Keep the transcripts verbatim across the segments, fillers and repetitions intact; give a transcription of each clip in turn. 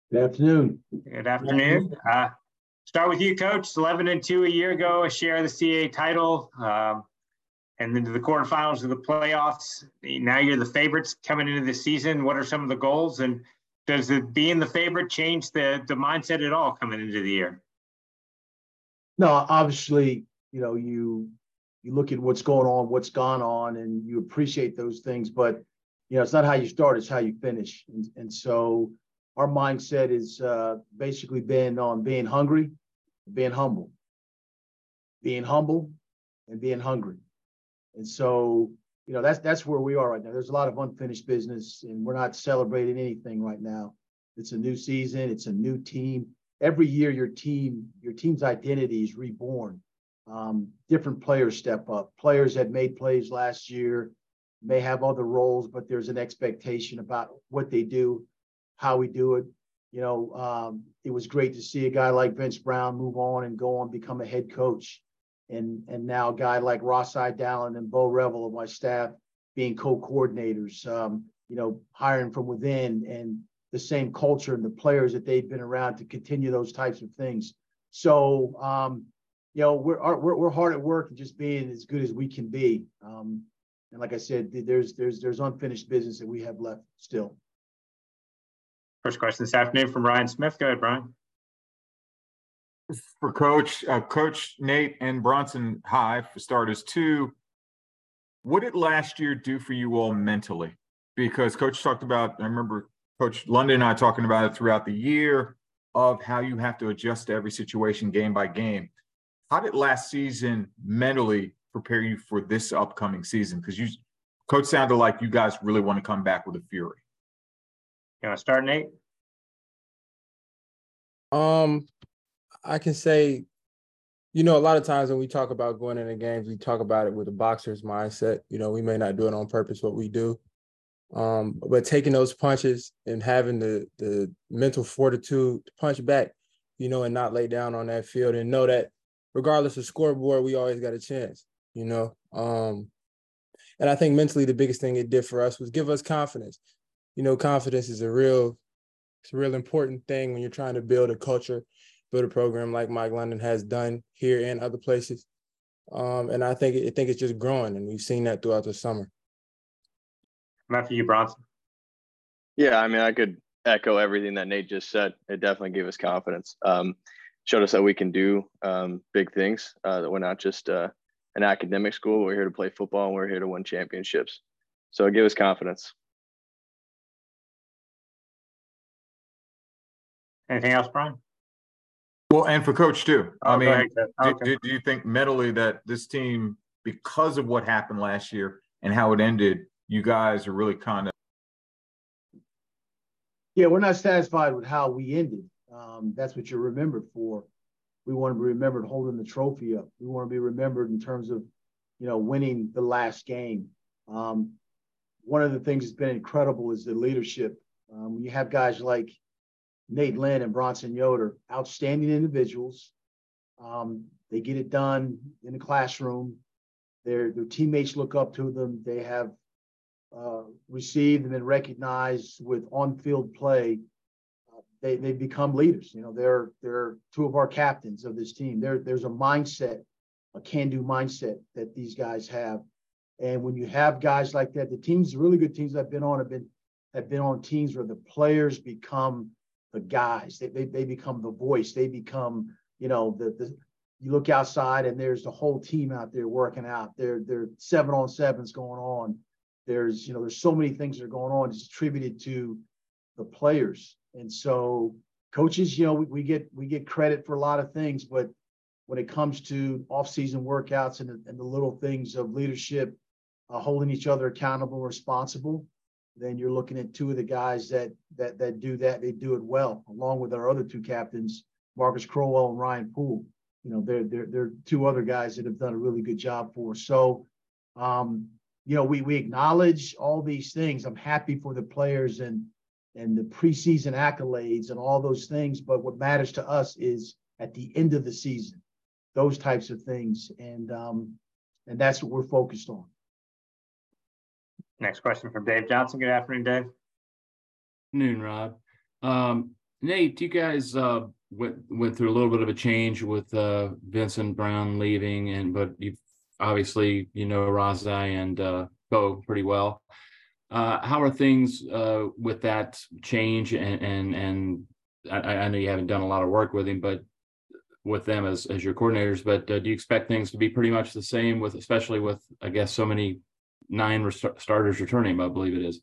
Good afternoon. Good afternoon. Uh, start with you, Coach. eleven and two a year ago, a share of the C A A title, um, and then to the quarterfinals of the playoffs. Now you're the favorites coming into the season. What are some of the goals, and does it being the favorite change the the mindset at all coming into the year? No, obviously, you know, you you look at what's going on, what's gone on, and you appreciate those things. But you know, it's not how you start; it's how you finish. And, and so, our mindset is uh, basically been on being hungry, being humble, being humble, and being hungry. And so, you know, that's that's where we are right now. There's a lot of unfinished business, and we're not celebrating anything right now. It's a new season. It's a new team. Every year, your team, your team's identity is reborn. Um, different players step up. Players that made plays last year may have other roles, but there's an expectation about what they do, how we do it. You know, um, it was great to see a guy like Vince Brown move on and go on, become a head coach. And, and now a guy like Ross Idallen and Bo Revel of my staff being co-coordinators, um, you know, hiring from within and the same culture and the players that they've been around to continue those types of things. So, um, you know, we're, we're, we're hard at work and just being as good as we can be. Um, and like I said, there's, there's, there's unfinished business that we have left still. First question this afternoon from Ryan Smith. Go ahead, Brian. For Coach, uh, Coach Nate and Bronson, hi, for starters. Two, what did last year do for you all mentally? Because Coach talked about, I remember Coach London and I talking about it throughout the year of how you have to adjust to every situation game by game. How did last season mentally prepare you for this upcoming season? Because you, Coach, sounded like you guys really want to come back with a fury. You want to start, Nate? Um, I can say, you know, a lot of times when we talk about going into games, we talk about it with a boxer's mindset. You know, we may not do it on purpose, what we do. Um, but taking those punches and having the the mental fortitude to punch back, you know, and not lay down on that field and know that regardless of scoreboard, we always got a chance, you know. Um, and I think mentally the biggest thing it did for us was give us confidence. You know, confidence is a real, it's a real important thing when you're trying to build a culture, build a program like Mike London has done here and other places. Um, and I think I think it's just growing, and we've seen that throughout the summer. Matt, for you, Bronson. Yeah, I mean, I could echo everything that Nate just said. It definitely gave us confidence. Um, showed us that we can do um, big things, uh, that we're not just uh, an academic school. We're here to play football, and we're here to win championships. So it gave us confidence. Anything else, Brian? Well, and for Coach too. Oh, I mean, ahead, okay. do, do you think mentally that this team, because of what happened last year and how it ended, you guys are really kind of? Yeah, we're not satisfied with how we ended. Um, that's what you're remembered for. We want to be remembered holding the trophy up. We want to be remembered in terms of, you know, winning the last game. Um, one of the things that's been incredible is the leadership. Um, you have guys like Nate Lynn and Bronson Yoder, outstanding individuals. Um, they get it done in the classroom. Their, their teammates look up to them. They have uh, received and been recognized with on-field play. Uh, they, they've become leaders. You know, they're, they're two of our captains of this team. There, there's a mindset, a can-do mindset that these guys have. And when you have guys like that, the teams, really good teams I've been on have been, have been on teams where the players become the guys. They, they, they become the voice. They become, you know, the, the you look outside and there's the whole team out there working out. There, there are seven on sevens going on. There's, you know, there's so many things that are going on. It's attributed to the players. And so coaches, you know, we, we get we get credit for a lot of things, but when it comes to off-season workouts and the, and the little things of leadership, uh, holding each other accountable, responsible, then you're looking at two of the guys that that that do that. They do it well, along with our other two captains, Marcus Crowell and Ryan Poole. You know, they're they're they're two other guys that have done a really good job for us. So, um, you know, we we acknowledge all these things. I'm happy for the players and and the preseason accolades and all those things. But what matters to us is at the end of the season, those types of things, and um, and that's what we're focused on. Next question from Dave Johnson. Good afternoon, Dave. Good afternoon, Rod. Um, Nate, you guys uh, went went through a little bit of a change with uh, Vincent Brown leaving, and but you obviously you know Razai and uh, Bo pretty well. Uh, how are things uh, with that change? And and and I, I know you haven't done a lot of work with him, but with them as as your coordinators. But uh, do you expect things to be pretty much the same with, especially with I guess so many nine res- starters returning? I believe it is.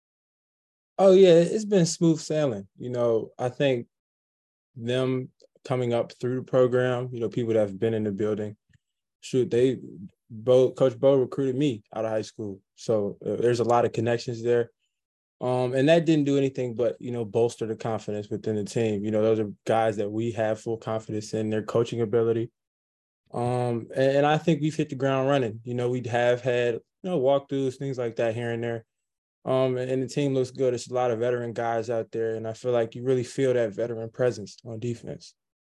Oh yeah, it's been smooth sailing. You know, I think them coming up through the program, you know, people that have been in the building, shoot, they Bo, Coach Bo recruited me out of high school. So uh, there's a lot of connections there. Um, and that didn't do anything but, you know, bolster the confidence within the team. You know, those are guys that we have full confidence in their coaching ability. Um, and, and I think we've hit the ground running. You know, we have had, you know, walkthroughs, things like that here and there. Um, and the team looks good. It's a lot of veteran guys out there, and I feel like you really feel that veteran presence on defense.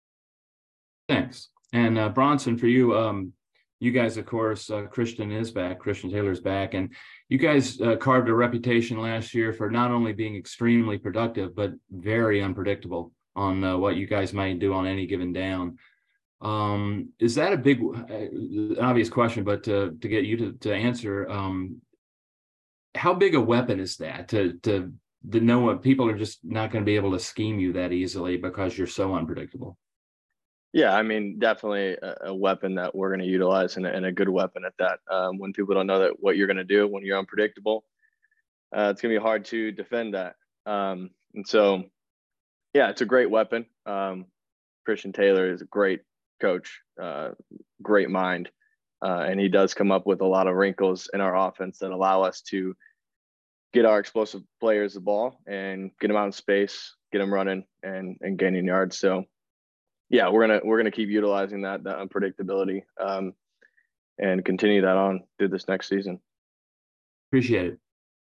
Thanks. And uh, Bronson, for you, um, you guys, of course, uh, Christian is back. Christian Taylor's back, and you guys uh, carved a reputation last year for not only being extremely productive, but very unpredictable on uh, what you guys might do on any given down. Um, is that a big, uh, obvious question, but to, to get you to, to answer, um, how big a weapon is that to to to know what people are just not going to be able to scheme you that easily because you're so unpredictable? Yeah, I mean, definitely a, a weapon that we're going to utilize, and a, and a good weapon at that. Um, when people don't know that what you're going to do when you're unpredictable, uh, it's going to be hard to defend that. Um, and so, yeah, it's a great weapon. Um, Christian Taylor is a great coach, uh, great mind, uh, and he does come up with a lot of wrinkles in our offense that allow us to get our explosive players the ball and get them out in space, get them running and and gaining yards. So yeah, we're gonna we're gonna keep utilizing that that unpredictability um, and continue that on through this next season. Appreciate it.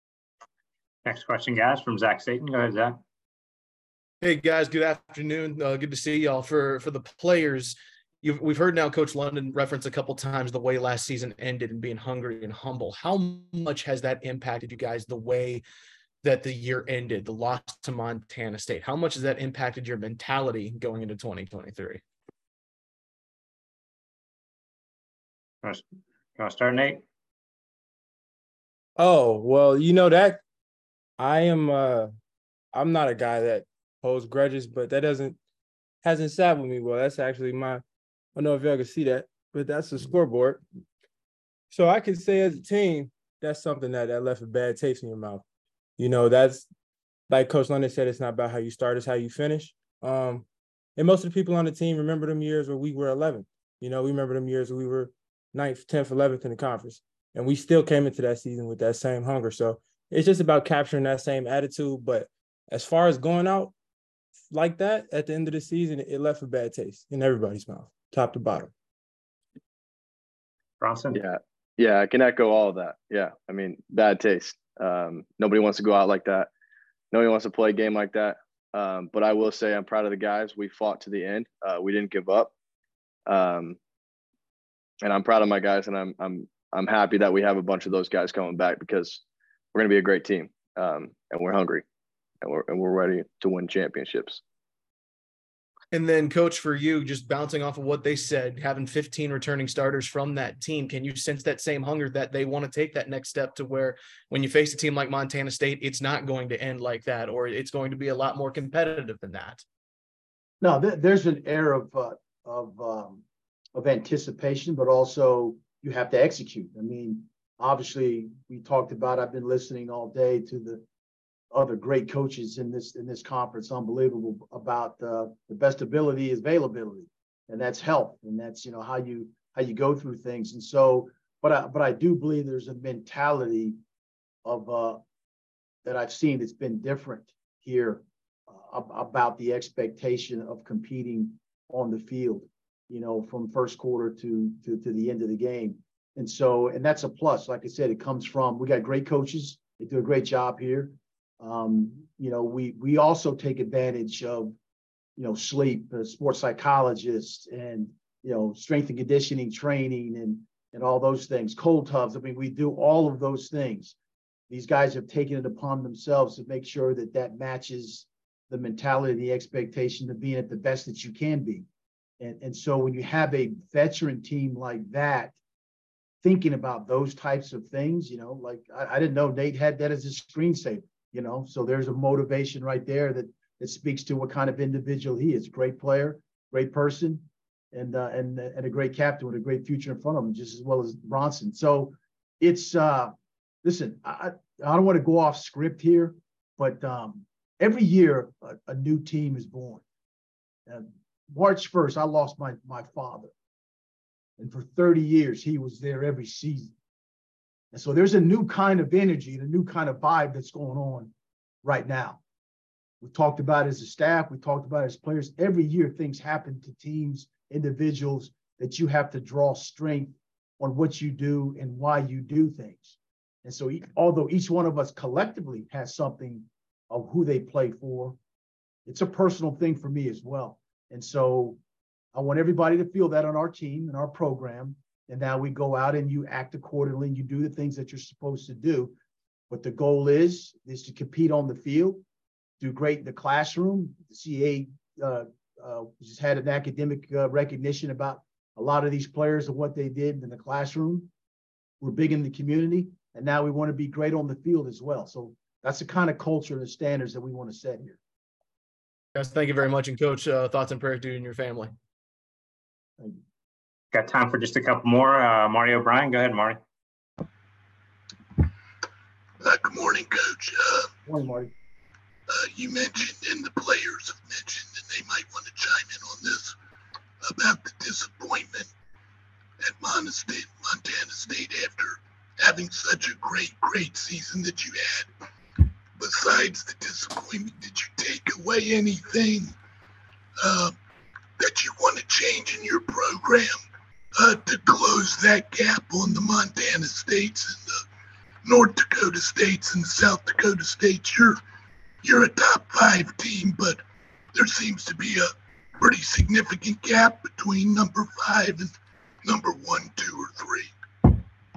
Next question, guys, from Zach Staten. Go ahead, Zach. Hey guys, good afternoon. Uh, good to see y'all. For for the players, You've, we've heard now Coach London reference a couple times the way last season ended and being hungry and humble. How much has that impacted you guys, the way that the year ended, the loss to Montana State? How much has that impacted your mentality going into twenty twenty-three? You want to start, Nate? Oh, well, you know that I am uh I'm not a guy that holds grudges, but that doesn't hasn't sat with me well. That's actually my I don't know if y'all can see that, but that's the scoreboard. So I can say as a team, that's something that, that left a bad taste in your mouth. You know, that's like Coach London said, it's not about how you start, it's how you finish. Um, and most of the people on the team remember them years where we were eleventh. You know, we remember them years where we were ninth, tenth, eleventh in the conference. And we still came into that season with that same hunger. So it's just about capturing that same attitude. But as far as going out like that at the end of the season, it left a bad taste in everybody's mouth, top to bottom. Bronson? Yeah. Yeah, I can echo all of that. Yeah. I mean, bad taste. Um, nobody wants to go out like that. Nobody wants to play a game like that. Um, but I will say I'm proud of the guys. We fought to the end. Uh, we didn't give up. Um, and I'm proud of my guys, and I'm I'm I'm happy that we have a bunch of those guys coming back because we're going to be a great team, um, and we're hungry, and we're and we're ready to win championships. And then, Coach, for you, just bouncing off of what they said, having fifteen returning starters from that team, can you sense that same hunger that they want to take that next step to where when you face a team like Montana State, it's not going to end like that, or it's going to be a lot more competitive than that? No, th- there's an air of uh, of um, of anticipation, but also you have to execute. I mean, obviously, we talked about. I've been listening all day to the other great coaches in this in this conference, unbelievable about uh, the best ability is availability, and that's health, and that's you know how you how you go through things. And so, but I but I do believe there's a mentality of uh, that I've seen that's been different here uh, about the expectation of competing on the field, you know, from first quarter to to to the end of the game. And so, and that's a plus. Like I said, it comes from we got great coaches. They do a great job here. Um, you know, we we also take advantage of, you know, sleep, uh, sports psychologists, and you know, strength and conditioning training, and and all those things. Cold tubs. I mean, we do all of those things. These guys have taken it upon themselves to make sure that that matches the mentality, the expectation of being at the best that you can be. And, and so when you have a veteran team like that, thinking about those types of things, you know, like I, I didn't know Nate had that as a screensaver, you know, so there's a motivation right there that, that speaks to what kind of individual he is. Great player, great person, and, uh, and, and a great captain with a great future in front of him, just as well as Bronson. So it's, uh, listen, I, I don't want to go off script here, but um, every year a, a new team is born. Uh, March first, I lost my, my father. And for thirty years, he was there every season. And so there's a new kind of energy and a new kind of vibe that's going on right now. We talked about it as a staff. We talked about it as players. Every year, things happen to teams, individuals, that you have to draw strength on what you do and why you do things. And so although each one of us collectively has something of who they play for, it's a personal thing for me as well. And so I want everybody to feel that on our team and our program. And now we go out and you act accordingly and you do the things that you're supposed to do. But the goal is, is to compete on the field, do great in the classroom. The C A A uh, uh, just had an academic uh, recognition about a lot of these players and what they did in the classroom. We're big in the community, and now we want to be great on the field as well. So that's the kind of culture and the standards that we want to set here. Guys, thank you very much. And Coach, uh, thoughts and prayers to you and your family. Thank you. Got time for just a couple more. Uh, Marty O'Brien, go ahead, Marty. Uh, good morning, Coach. Uh, Good morning, Marty. uh, you mentioned, and the players have mentioned, and they might want to chime in on this, about the disappointment at Montana State, Montana State after having such a great, great season that you had. Besides the disappointment, did you take away anything uh, that you want to change in your program uh, to close that gap on the Montana States and the North Dakota States and the South Dakota States? You're, you're a top five team, but there seems to be a pretty significant gap between number five and number one, two, or three.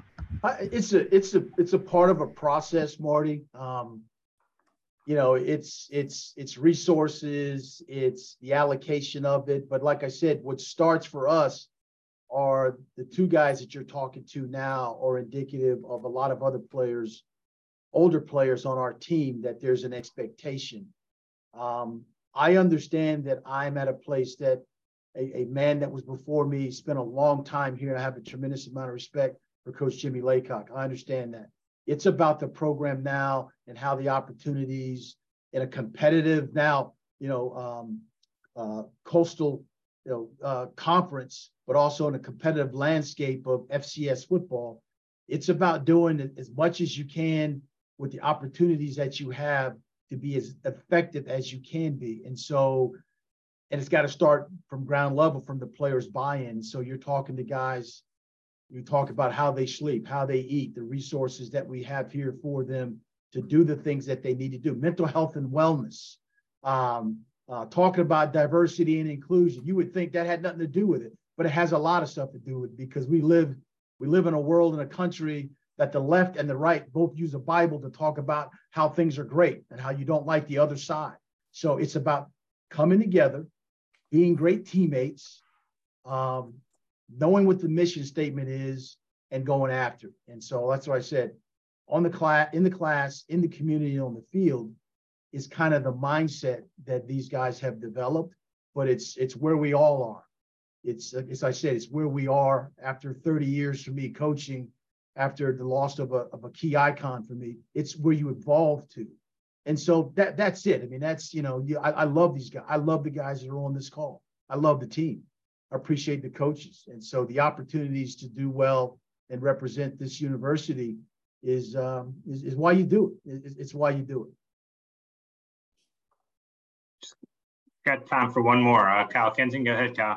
I, it's a it's a it's a part of a process, Marty. Um, you know, it's it's it's resources, it's the allocation of it. But like I said, what starts for us are the two guys that you're talking to now are indicative of a lot of other players, older players on our team, that there's an expectation. Um, I understand that I'm at a place that a, a man that was before me spent a long time here. I have a tremendous amount of respect for Coach Jimmy Laycock. I understand that. It's about the program now and how the opportunities in a competitive now, you know, um, uh, coastal, you know, uh, conference, but also in a competitive landscape of F C S football. It's about doing as much as you can with the opportunities that you have to be as effective as you can be. And so, and it's got to start from ground level, from the players' buy-in. So you're talking to guys, you talk about how they sleep, how they eat, the resources that we have here for them to do the things that they need to do. Mental health and wellness, um, uh, talking about diversity and inclusion. You would think that had nothing to do with it, but it has a lot of stuff to do with it, because we live, we live in a world and a country that the left and the right both use a Bible to talk about how things are great and how you don't like the other side. So it's about coming together, being great teammates, um, knowing what the mission statement is, and going after it. And so that's what I said, on the class, in the class, in the community, on the field, is kind of the mindset that these guys have developed. But it's it's where we all are. It's, as I said, it's where we are after thirty years for me coaching, after the loss of a, of a key icon for me. It's where you evolve to. And so that that's it. I mean, that's, you know, you, I, I love these guys. I love the guys that are on this call. I love the team. I appreciate the coaches. And so the opportunities to do well and represent this university is um, is, is why you do it. It's, it's why you do it. Got time for one more. Uh, Kyle Kensington, go ahead, Kyle.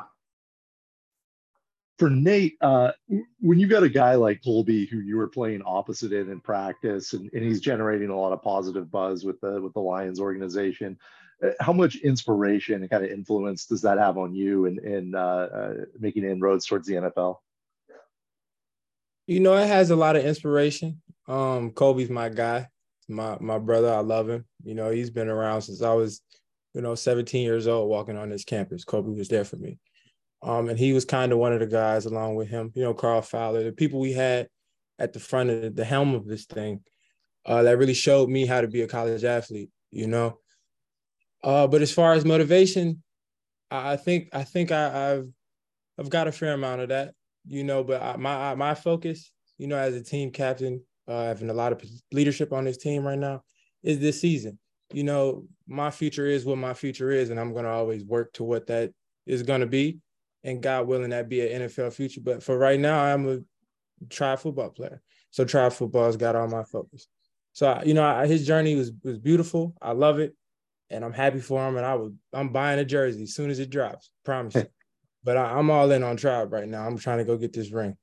For Nate, uh, when you got a guy like Colby who you were playing opposite in in practice, and, and he's generating a lot of positive buzz with the with the Lions organization, how much inspiration and kind of influence does that have on you in, in uh, uh, making inroads towards the N F L? You know, it has a lot of inspiration. Um, Colby's my guy, my my brother. I love him. You know, he's been around since I was you know, seventeen years old walking on this campus. Kobe was there for me. Um, and he was kind of one of the guys along with him, you know, Carl Fowler, the people we had at the front of the, the helm of this thing uh, that really showed me how to be a college athlete, you know. Uh, but as far as motivation, I, I think I think I, I've I've got a fair amount of that, you know, but I, my my focus, you know, as a team captain, uh, having a lot of leadership on this team right now, is this season. You know, my future is what my future is, and I'm going to always work to what that is going to be. And God willing, that be an N F L future. But for right now, I'm a try football player. So try football's got all my focus. So, you know, I, his journey was was beautiful. I love it. And I'm happy for him. And I would, I'm buying a jersey as soon as it drops. Promise you. But I, I'm all in on Tribe right now. I'm trying to go get this ring.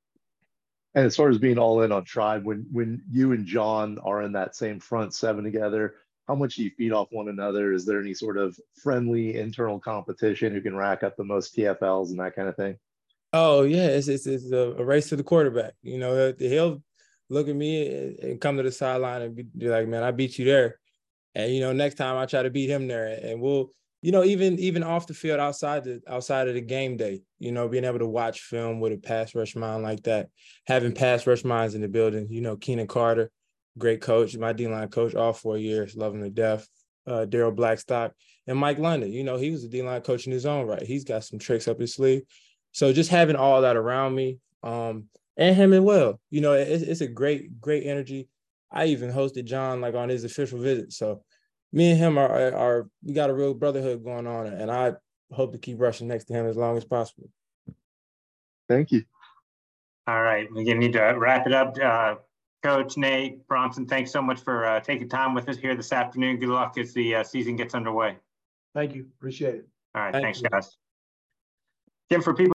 And as far as being all in on Tribe, when when you and John are in that same front seven together, how much do you feed off one another? Is there any sort of friendly internal competition who can rack up the most T F Ls and that kind of thing? Oh, yeah. It's, it's, it's a, a race to the quarterback. You know, he'll look at me and come to the sideline and be like, man, I beat you there. And, you know, next time I try to beat him there. And we'll, you know, even even off the field, outside the outside of the game day, you know, being able to watch film with a pass rush mind like that, having pass rush minds in the building, you know, Keenan Carter, great coach, my D-line coach all four years, love him to death. Uh, Daryl Blackstock and Mike London, you know, he was a D-line coach in his own right. He's got some tricks up his sleeve. So just having all that around me, um, and him as well, you know, it's, it's a great, great energy. I even hosted John like on his official visit. So me and him are, are, are we got a real brotherhood going on, and I hope to keep rushing next to him as long as possible. Thank you. All right, we need to wrap it up. Uh, Coach Nate Bronson, thanks so much for uh, taking time with us here this afternoon. Good luck as the uh, season gets underway. Thank you. Appreciate it. All right, Thank thanks, you. guys. Tim, for people